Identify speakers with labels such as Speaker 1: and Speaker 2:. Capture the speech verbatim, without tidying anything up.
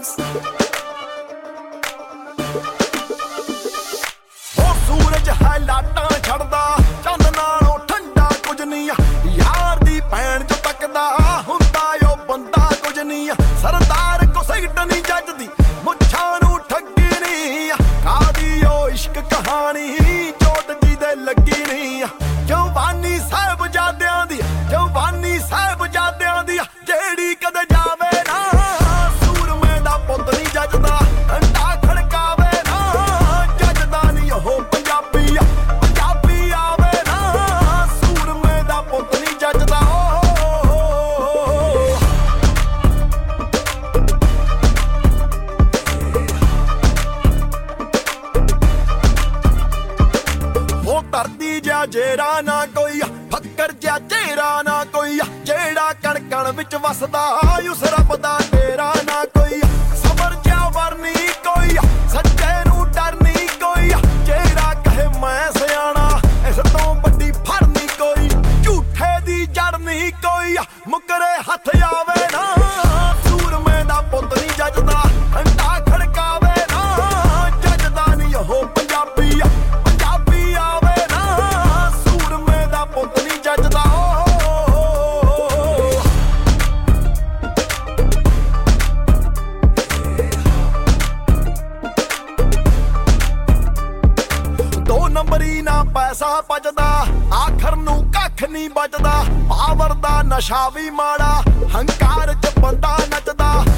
Speaker 1: vibes. ਉਹ ਸੂਰਜ ਹੈ ਲਾਟਾਂ ਛੱਡਦਾ, ਚੰਨ ਨਾਲੋਂ ਠੰਡਾ ਕੁਝ ਨਹੀਂ ਆ। ਯਾਰ ਦੀ ਭੈਣ ਚ ਤੱਕਦਾ ਹੁੰਦਾ ਓ ਬੰਦਾ ਕੁਝ ਨਹੀਂ ਆ। ਸਰਦਾਰ ਕੋ ਸਿਗਟ ਨਹੀਂ ਜੱਜਦੀ, ਮੁੱਛਾਂ ਨੂੰ ਠੱਗੀ ਨਹੀਂ ਆ। ਕਾਦੀ ਓ ਇਸ਼ਕ ਕਹਾਣੀ ਚੋਟ ਜੀ ਦੇ ਲੱਗੀ ਨਹੀਂ ਆ। ਜਵਾਨੀ ਸਾਹਿਬਜ਼ਾਦਿਆਂ ਦੀ, ਜਵਾਨੀ ਸਾਹਿਬਜ਼ਾਦਿਆਂ ਦੀ ਜਿਹੜੀ ਕਦੇ ਜਾਵੇ ਨਾ। ਸੂਰਮੇ ਦਾ ਪੁੱਤ ਨਹੀਂ ਜੱਜਦਾ, ਡੰਡਾ ਖੜਕਾਵੇ ਨਾ। ਜੱਜਦਾ ਨਹੀਂ ਉਹ ਪੰਜਾਬੀ ਆ, ਪੰਜਾਬੀ ਆਵੇ ਨਾ। ਸੂਰਮੇ ਦਾ ਪੁੱਤ ਨਹੀਂ ਜੱਜਦਾ। ਉਹ ਧਰਤੀ ਜਿਹਾ ਜੇਰਾ ਨਾ ਕੋਈ, ਫੱਕਰ ਜਿਹਾ ਚਿਹਰਾ ਨਾ ਕੋਈ। ਜਿਹੜਾ ਕਣ ਕਣ ਵਿੱਚ ਵਸਦਾ ਉਸ ਰੱਬ ਦਾ ਡੇਰਾ ਨਾ ਕੋਈ। ਸਬਰ ਜਿਹਾ ਵਰਨੀ ਕੋਈ, ਸੱਚੇ ਨੂੰ ਡਰ ਨਹੀਂ ਕੋਈ। ਜਿਹੜਾ ਕਹੇ ਮੈਂ ਸਿਆਣਾ ਇਸ ਤੋਂ ਵੱਡੀ ਫੜ ਨਹੀਂ ਕੋਈ। ਝੂਠੇ ਦੀ ਜੜ ਨਹੀਂ ਕੋਈ, ਮੁਕਰੇ ਹੱਥ ਆਵੇ ਨਾ। ਸੂਰਮੇ ਦਾ ਪੁੱਤ ਨਹੀਂ ਜੱਜਦਾ, ਡੰਡਾ ਖੜਕਾਵੇ ਨਾ। ਜੱਜਦਾ ਨਹੀਂ ਉਹ ਪੰਜਾਬੀ ਆ, ਪੰਜਾਬੀ ਆਵੇ ਨਾ। ਸੂਰਮੇ ਦਾ ਪੁੱਤ ਨਹੀਂ ਜੱਜਦਾ। ਦੋ ਨੰਬਰੀ ਨਾ ਪੈਸਾ ਬਚਦਾ, ਆਖਰ ਨੂੰ ਕੱਖ ਨਹੀਂ ਬਚਦਾ। ਪਾਵਰ ਦਾ ਨਸ਼ਾ ਵੀ ਮਾੜਾ, ਹੰਕਾਰ ਚ ਬੰਦਾ ਨੱਚਦਾ।